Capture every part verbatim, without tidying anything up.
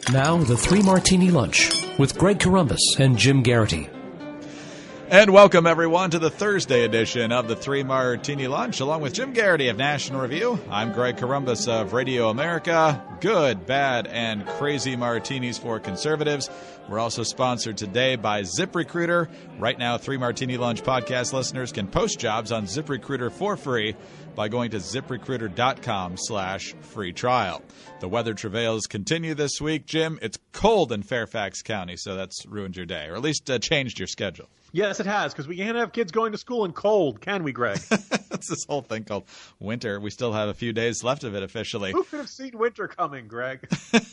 Now, the Three Martini Lunch with Greg Corombos and Jim Garrity. And welcome, everyone, to the Thursday edition of the Three Martini Lunch. Along with Jim Garrity of National Review, I'm Greg Corombos of Radio America. Good, bad, and crazy martinis for conservatives. We're also sponsored today by ZipRecruiter. Right now, Three Martini Lunch podcast listeners can post jobs on ZipRecruiter for free by going to ZipRecruiter.com slash free trial. The weather travails continue this week. Jim, it's cold in Fairfax County, so that's ruined your day, or at least uh, changed your schedule. Yes, it has, because we can't have kids going to school in cold, can we, Greg? That's this whole thing called winter. We still have a few days left of it officially. Who could have seen winter coming, Greg?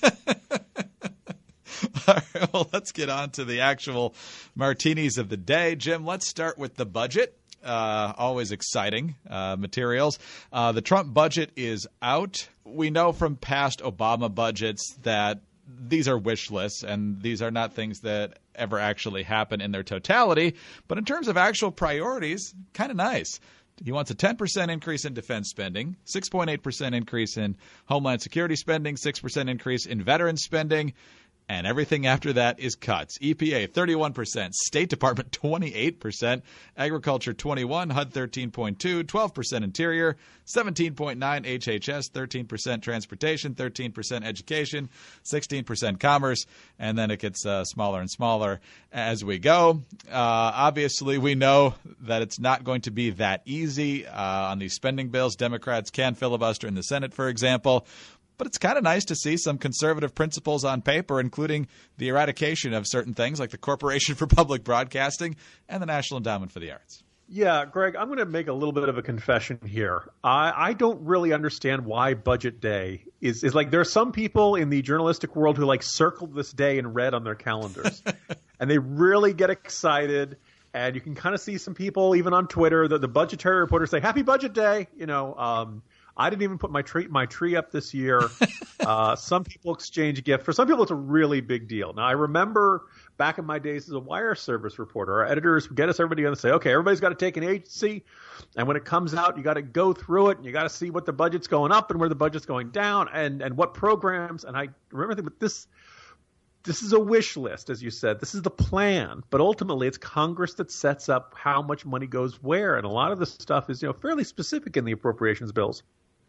All right, well, let's get on to the actual martinis of the day. Jim, let's start with the budget. Uh, always exciting uh, materials. Uh, the Trump budget is out. We know from past Obama budgets that these are wish lists, and these are not things that ever actually happen in their totality. But in terms of actual priorities, kind of nice. He wants a ten percent increase in defense spending, six point eight percent increase in Homeland Security spending, six percent increase in veteran spending, and everything after that is cuts. E P A, thirty-one percent. State Department, twenty-eight percent. Agriculture, twenty-one percent. H U D, thirteen point two. twelve percent Interior, seventeen point nine. H H S, thirteen percent. Transportation, thirteen percent. Education, sixteen percent. Commerce. And then it gets uh, smaller and smaller as we go. Uh, obviously, we know that it's not going to be that easy uh, on these spending bills. Democrats can filibuster in the Senate, for example. But it's kind of nice to see some conservative principles on paper, including the eradication of certain things like the Corporation for Public Broadcasting and the National Endowment for the Arts. Yeah, Greg, I'm going to make a little bit of a confession here. I, I don't really understand why Budget Day is, is like there are some people in the journalistic world who like circle this day in red on their calendars. And they really get excited. And you can kind of see some people even on Twitter, the, the budgetary reporters say, Happy Budget Day, you know, um, I didn't even put my tree my tree up this year. Uh, some people exchange gifts. For some people, it's a really big deal. Now, I remember back in my days as a wire service reporter, our editors would get us everybody together and say, okay, everybody's got to take an agency. And when it comes out, you got to go through it. And you got to see what the budget's going up and where the budget's going down and, and what programs. And I remember thinking, but this this is a wish list, as you said. This is the plan. But ultimately, it's Congress that sets up how much money goes where. And a lot of this stuff is, you know, fairly specific in the appropriations bills.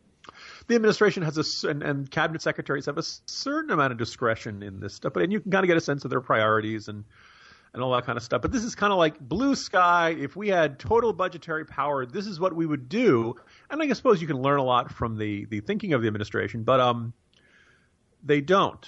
The administration has a, and, and cabinet secretaries have a certain amount of discretion in this stuff, but and you can kind of get a sense of their priorities and, and all that kind of stuff. But this is kind of like blue sky. If we had total budgetary power, this is what we would do. And I suppose you can learn a lot from the, the thinking of the administration, but um, they don't.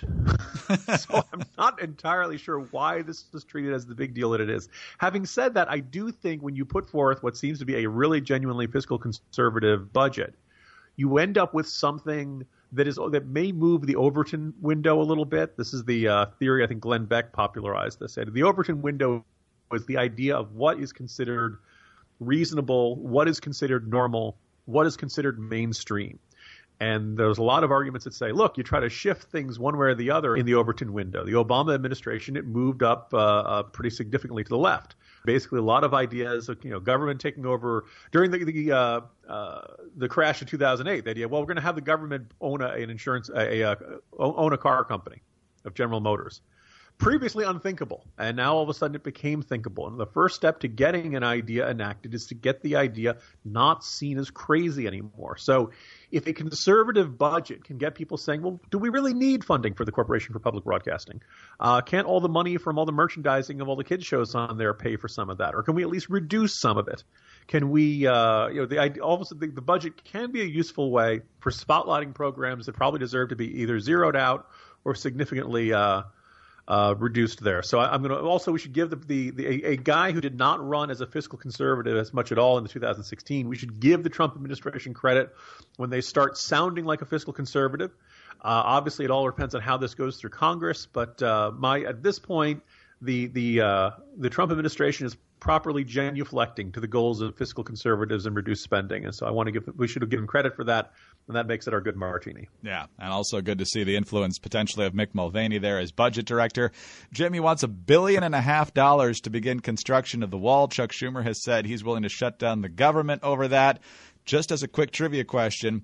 So I'm not entirely sure why this is treated as the big deal that it is. Having said that, I do think when you put forth what seems to be a really genuinely fiscal conservative budget, you end up with something that is that may move the Overton window a little bit. This is the uh, theory I think Glenn Beck popularized this. The Overton window was the idea of what is considered reasonable, what is considered normal, what is considered mainstream. And there's a lot of arguments that say, look, you try to shift things one way or the other in the Overton window. The Obama administration, it moved up uh, uh, pretty significantly to the left. Basically, a lot of ideas of, you know, government taking over during the the, uh, uh, the crash of two thousand eight. The idea, well, we're going to have the government own a, an insurance, a, a, a, own a car company of General Motors. Previously unthinkable, and now all of a sudden it became thinkable. And the first step to getting an idea enacted is to get the idea not seen as crazy anymore. So if a conservative budget can get people saying, well, do we really need funding for the Corporation for Public Broadcasting? Uh, can't all the money from all the merchandising of all the kids shows on there pay for some of that? Or can we at least reduce some of it? Can we, uh, you know, the idea, all of a sudden the, the budget can be a useful way for spotlighting programs that probably deserve to be either zeroed out or significantly uh, uh, reduced there. So I, I'm going to also, we should give the, the, the a, a guy who did not run as a fiscal conservative as much at all in the two thousand sixteen, we should give the Trump administration credit when they start sounding like a fiscal conservative. Uh, obviously, it all depends on how this goes through Congress. But uh, my at this point, the the uh, the Trump administration is properly genuflecting to the goals of fiscal conservatives and reduced spending. And so I want to give we should have given credit for that, and that makes it our good martini. Yeah, and also good to see the influence potentially of Mick Mulvaney there as budget director. Jimmy wants a billion and a half dollars to begin construction of the wall. Chuck Schumer has said he's willing to shut down the government over that. Just as a quick trivia question,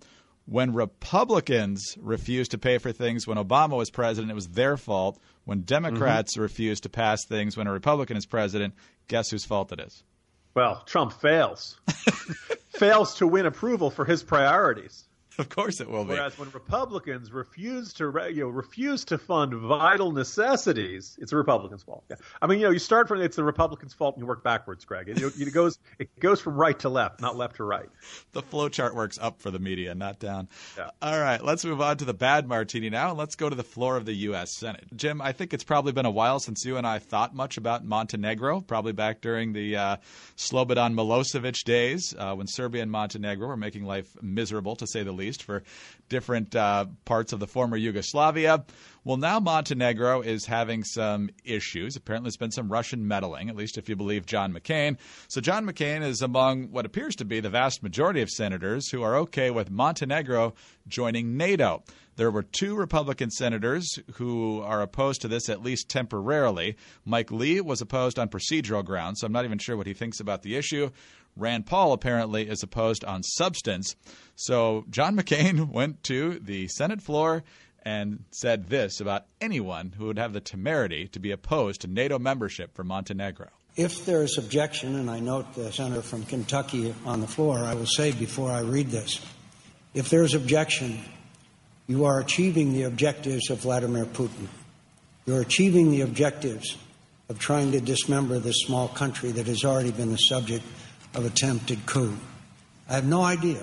When Republicans refused to pay for things when Obama was president, it was their fault. When Democrats mm-hmm. refuse to pass things when a Republican is president, guess whose fault it is? Well, Trump fails. fails to win approval for his priorities. Of course it will be. Whereas when Republicans refuse to, you know, refuse to fund vital necessities, it's the Republicans' fault. Yeah. I mean, you know, you start from it's the Republicans' fault and you work backwards, Greg. It, it goes it goes from right to left, not left to right. The flow chart works up for the media, not down. Yeah. All right, let's move on to the bad martini now, and let's go to the floor of the U S Senate. Jim, I think it's probably been a while since you and I thought much about Montenegro, probably back during the uh, Slobodan Milosevic days uh, when Serbia and Montenegro were making life miserable, to say the least, for different uh, parts of the former Yugoslavia. Well, now Montenegro is having some issues. Apparently, there's been some Russian meddling, at least if you believe John McCain. So John McCain is among what appears to be the vast majority of senators who are okay with Montenegro joining NATO. There were two Republican senators who are opposed to this, at least temporarily. Mike Lee was opposed on procedural grounds, so I'm not even sure what he thinks about the issue. Rand Paul apparently is opposed on substance. So John McCain went to the Senate floor and said this about anyone who would have the temerity to be opposed to NATO membership for Montenegro. If there is objection, and I note the senator from Kentucky on the floor, I will say before I read this, if there is objection, you are achieving the objectives of Vladimir Putin. You're achieving the objectives of trying to dismember this small country that has already been the subject of attempted coup. I have no idea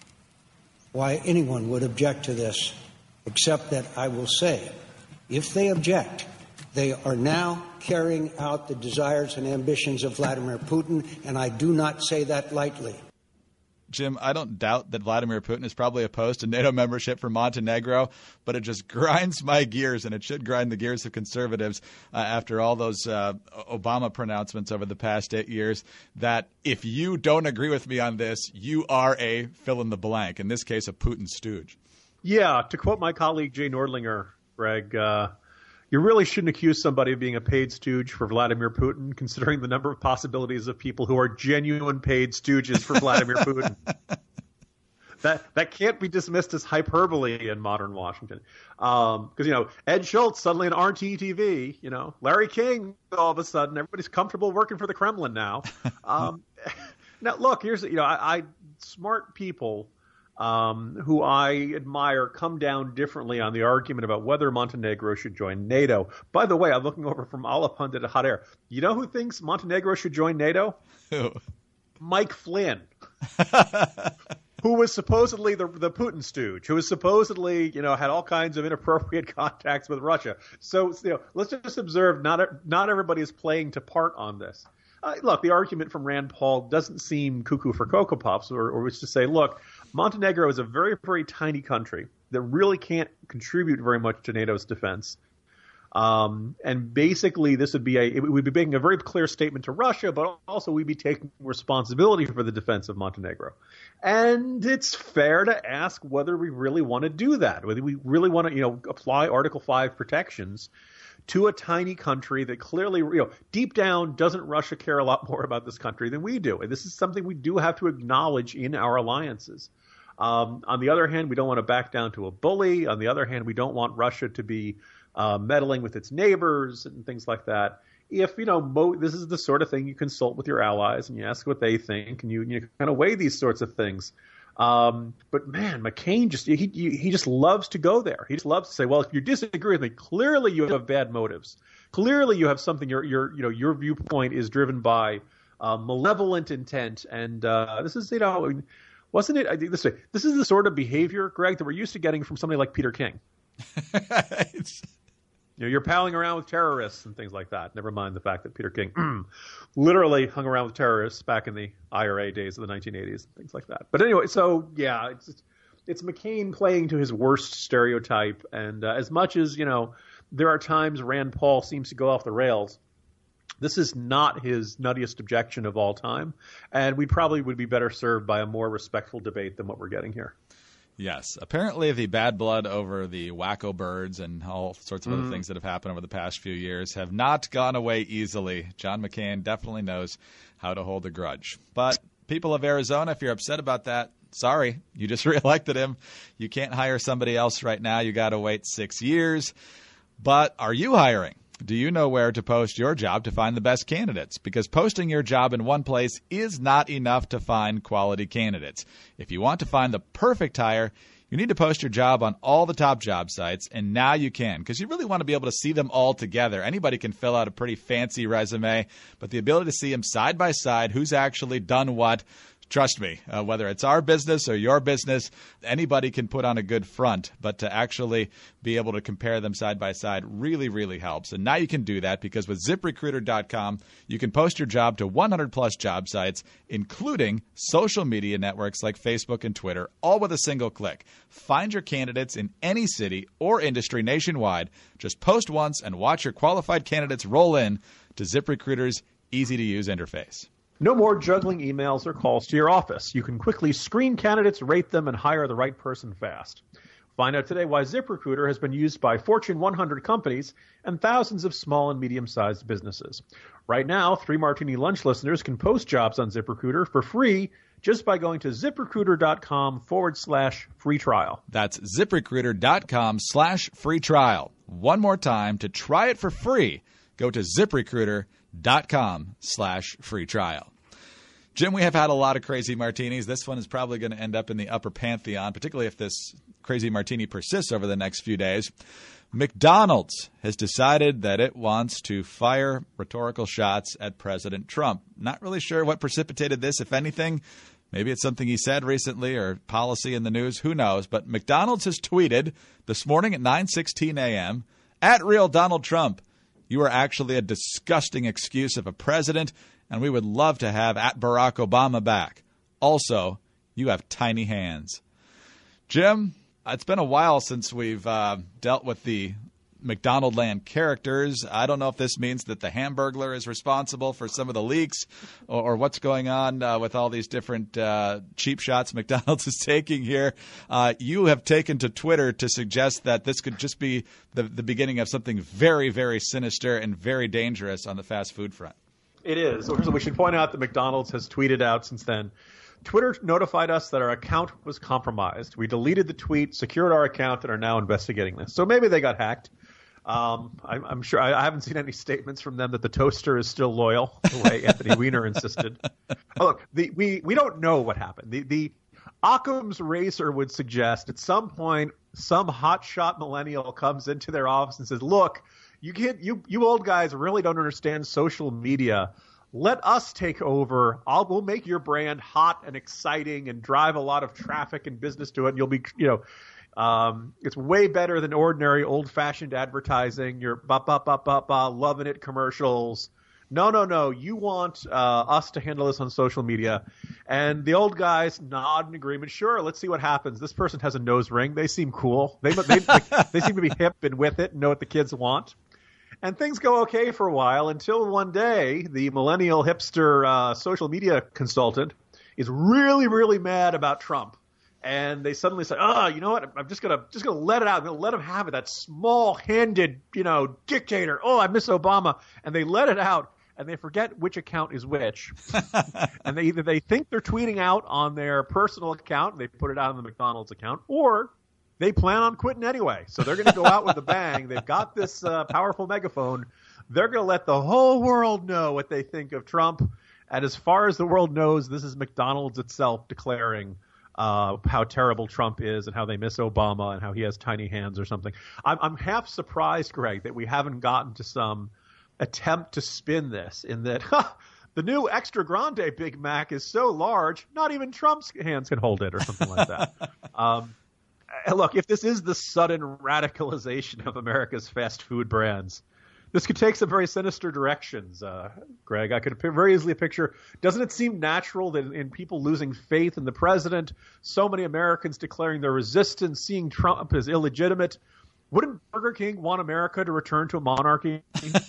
why anyone would object to this, except that I will say, if they object, they are now carrying out the desires and ambitions of Vladimir Putin, and I do not say that lightly. Jim, I don't doubt that Vladimir Putin is probably opposed to NATO membership for Montenegro, but it just grinds my gears, and it should grind the gears of conservatives uh, after all those uh, Obama pronouncements over the past eight years, that if you don't agree with me on this, you are a fill-in-the-blank, in this case, a Putin stooge. Yeah, to quote my colleague Jay Nordlinger, Greg, uh, you really shouldn't accuse somebody of being a paid stooge for Vladimir Putin, considering the number of possibilities of people who are genuine paid stooges for Vladimir Putin. That that can't be dismissed as hyperbole in modern Washington. Because, um, you know, Ed Schultz suddenly on R T T V, you know, Larry King all of a sudden, everybody's comfortable working for the Kremlin now. Um, now, look, here's, you know, I, I smart people Um, who I admire come down differently on the argument about whether Montenegro should join NATO. By the way, I'm looking over from Alla Pundit at Hot Air. You know who thinks Montenegro should join NATO? Who? Mike Flynn, who was supposedly the, the Putin stooge, who was supposedly, you know, had all kinds of inappropriate contacts with Russia. So, you know, let's just observe not not everybody is playing to part on this. Uh, look, the argument from Rand Paul doesn't seem cuckoo for Cocoa Puffs, or, or it's to say, look, Montenegro is a very, very tiny country that really can't contribute very much to NATO's defense. Um, and basically, this would be a, it would be making a very clear statement to Russia, but also we'd be taking responsibility for the defense of Montenegro. And it's fair to ask whether we really want to do that, whether we really want to, you know, apply Article five protections to a tiny country that clearly, you know, deep down, doesn't Russia care a lot more about this country than we do? And this is something we do have to acknowledge in our alliances. Um, on the other hand, we don't want to back down to a bully. On the other hand, we don't want Russia to be uh, meddling with its neighbors and things like that. If, you know, mo- this is the sort of thing you consult with your allies and you ask what they think, and you, you kind of weigh these sorts of things. Um, but man, McCain just, he, he just loves to go there. He just loves to say, well, if you disagree with me, clearly you have bad motives. Clearly you have something, your, your, you know, your viewpoint is driven by, uh, malevolent intent. And, uh, this is, you know, wasn't it, I think this way, this is the sort of behavior, Greg, that we're used to getting from somebody like Peter King. You know, you're palling around with terrorists and things like that. Never mind the fact that Peter King literally hung around with terrorists back in the I R A days of the nineteen eighties and things like that. But anyway, so yeah, it's it's, it's McCain playing to his worst stereotype. And uh, as much as, you know, there are times Rand Paul seems to go off the rails, this is not his nuttiest objection of all time. And we probably would be better served by a more respectful debate than what we're getting here. Yes. Apparently the bad blood over the wacko birds and all sorts of mm. other things that have happened over the past few years have not gone away easily. John McCain definitely knows how to hold a grudge. But people of Arizona, if you're upset about that, sorry, you just reelected him. You can't hire somebody else right now. You got to wait six years. But are you hiring? Do you know where to post your job to find the best candidates? Because posting your job in one place is not enough to find quality candidates. If you want to find the perfect hire, you need to post your job on all the top job sites, and now you can, because you really want to be able to see them all together. Anybody can fill out a pretty fancy resume, but the ability to see them side by side, who's actually done what, trust me, uh, whether it's our business or your business, anybody can put on a good front, but to actually be able to compare them side by side really, really helps. And now you can do that because with zip recruiter dot com, you can post your job to one hundred plus job sites, including social media networks like Facebook and Twitter, all with a single click. Find your candidates in any city or industry nationwide. Just post once and watch your qualified candidates roll in to ZipRecruiter's easy-to-use interface. No more juggling emails or calls to your office. You can quickly screen candidates, rate them, and hire the right person fast. Find out today why ZipRecruiter has been used by Fortune one hundred companies and thousands of small and medium-sized businesses. Right now, Three Martini Lunch listeners can post jobs on ZipRecruiter for free just by going to ZipRecruiter.com forward slash free trial. That's ZipRecruiter.com slash free trial. One more time, to try it for free, go to ZipRecruiter.com slash free trial. Jim, we have had a lot of crazy martinis. This one is probably going to end up in the upper pantheon, particularly if this crazy martini persists over the next few days. McDonald's has decided that it wants to fire rhetorical shots at President Trump. Not really sure what precipitated this, if anything. Maybe it's something he said recently or policy in the news. Who knows? But McDonald's has tweeted this morning at nine sixteen a.m., at Real Donald Trump, you are actually a disgusting excuse of a president, and we would love to have at Barack Obama back. Also, you have tiny hands. Jim, it's been a while since we've uh, dealt with the McDonald Land characters. I don't know if this means that the Hamburglar is responsible for some of the leaks or, or what's going on uh, with all these different uh, cheap shots McDonald's is taking here. Uh, you have taken to Twitter to suggest that this could just be the, the beginning of something very, very sinister and very dangerous on the fast food front. It is. So we should point out that McDonald's has tweeted out since then. Twitter notified us that our account was compromised. We deleted the tweet, secured our account, and are now investigating this. So maybe they got hacked. Um, I'm, I'm sure I, I haven't seen any statements from them that the toaster is still loyal, the way Anthony Weiner insisted. Oh, look, the, we we don't know what happened. The the Occam's razor would suggest at some point some hotshot millennial comes into their office and says, "Look, you can't, you you old guys really don't understand social media. Let us take over. I'll we'll make your brand hot and exciting and drive a lot of traffic and business to it. And you'll be, you know." Um, it's way better than ordinary old-fashioned advertising. You're ba ba ba ba ba loving it commercials. No, no, no. You want uh, us to handle this on social media. And the old guys nod in agreement. Sure, let's see what happens. This person has a nose ring. They seem cool. They they like, they seem to be hip and with it and know what the kids want. And things go okay for a while until one day the millennial hipster uh, social media consultant is really, really mad about Trump. And they suddenly say, "Oh, you know what? I'm just gonna just gonna let it out. I'm gonna let him have it. That small-handed, you know, dictator. Oh, I miss Obama." And they let it out, and they forget which account is which. And they either they think they're tweeting out on their personal account, and they put it out on the McDonald's account, or they plan on quitting anyway. So they're gonna go out with a bang. They've got this uh, powerful megaphone. They're gonna let the whole world know what they think of Trump. And as far as the world knows, this is McDonald's itself declaring Uh, how terrible Trump is and how they miss Obama and how he has tiny hands or something. I'm, I'm half surprised, Greg, that we haven't gotten to some attempt to spin this in that huh, the new Extra Grande Big Mac is so large, not even Trump's hands can hold it or something like that. um, look, if this is the sudden radicalization of America's fast food brands, this could take some very sinister directions, uh, Greg. I could very easily picture, doesn't it seem natural that in people losing faith in the president, so many Americans declaring their resistance, seeing Trump as illegitimate? Wouldn't Burger King want America to return to a monarchy?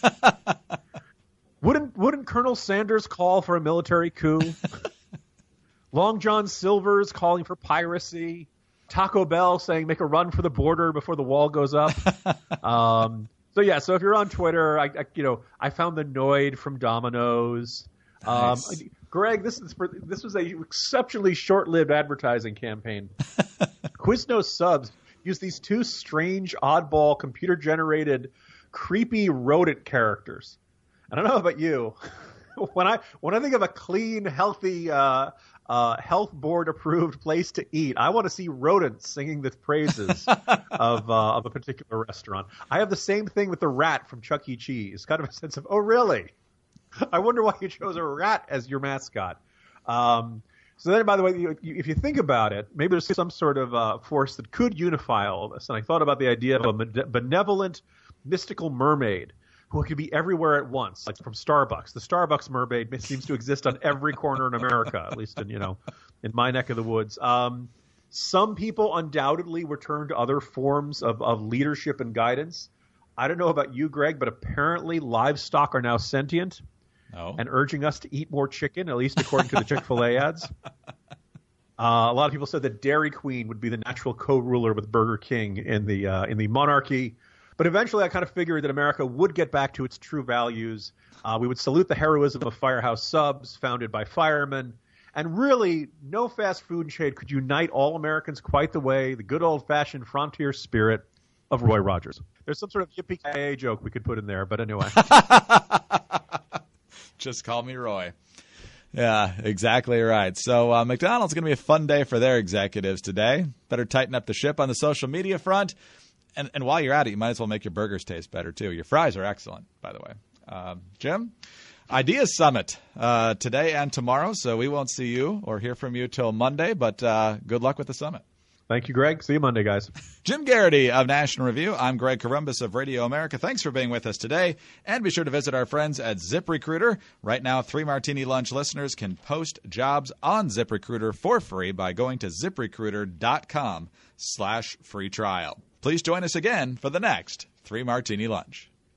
wouldn't wouldn't Colonel Sanders call for a military coup? Long John Silver's calling for piracy. Taco Bell saying make a run for the border before the wall goes up. Um So yeah, so if you're on Twitter, I, I you know I found the Noid from Domino's. Nice. Um, Greg, this is for, this was a exceptionally short-lived advertising campaign. Quiznos subs use these two strange, oddball, computer-generated, creepy rodent characters. I don't know about you. when I when I think of a clean, healthy, uh, uh, health board approved place to eat, I want to see rodents singing the praises of uh, of a particular restaurant. I have the same thing with the rat from Chuck E. Cheese. Kind of a sense of, oh, really? I wonder why you chose a rat as your mascot. Um, so then, by the way, you, you, if you think about it, maybe there's some sort of uh, force that could unify all of us. And I thought about the idea of a benevolent, mystical mermaid who could be everywhere at once, like from Starbucks. The Starbucks mermaid seems to exist on every corner in America, at least in, you know, in my neck of the woods. Um, some people undoubtedly would turn to other forms of, of leadership and guidance. I don't know about you, Greg, but apparently livestock are now sentient. Oh. And urging us to eat more chicken, at least according to the Chick-fil-A ads. Uh, a lot of people said that Dairy Queen would be the natural co-ruler with Burger King in the uh, in the monarchy. But eventually I kind of figured that America would get back to its true values. Uh, we would salute the heroism of Firehouse Subs, founded by firemen. And really, no fast food chain could unite all Americans quite the way the good old-fashioned frontier spirit of Roy Rogers. There's some sort of yippee-ki-yay joke we could put in there, but anyway. Just call me Roy. Yeah, exactly right. So uh, McDonald's going to be a fun day for their executives today. Better tighten up the ship on the social media front. And, and while you're at it, you might as well make your burgers taste better, too. Your fries are excellent, by the way. Um, Jim, Ideas Summit uh, today and tomorrow, so we won't see you or hear from you till Monday, but uh, good luck with the summit. Thank you, Greg. See you Monday, guys. Jim Garrity of National Review. I'm Greg Corombos of Radio America. Thanks for being with us today. And be sure to visit our friends at ZipRecruiter. Right now, Three Martini Lunch listeners can post jobs on ZipRecruiter for free by going to ZipRecruiter.com slash free trial. Please join us again for the next Three Martini Lunch.